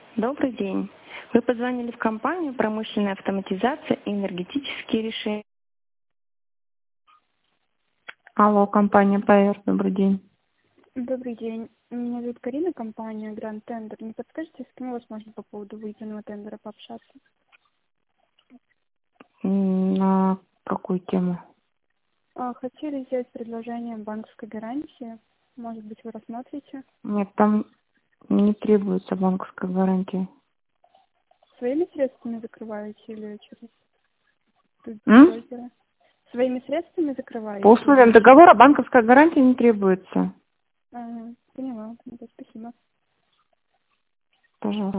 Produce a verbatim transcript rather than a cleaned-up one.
Добрый день. Вы позвонили в компанию «Промышленная автоматизация и энергетические решения». Алло, компания ПАЭР, добрый день. Добрый день. Меня зовут Карина, компания Grand Tender. Не подскажете, с кем у вас можно по поводу выделенного тендера пообщаться? М, На какую тему? А, хотели сделать предложение банковской гарантии. Может быть, вы рассмотрите? Нет, там не требуется банковской гарантии. Своими средствами закрываете или через тут М? брокера? Своими средствами По закрываете условиям или... договора банковская гарантия не требуется. Ага, поняла. Ну, да, спасибо. Пожалуйста.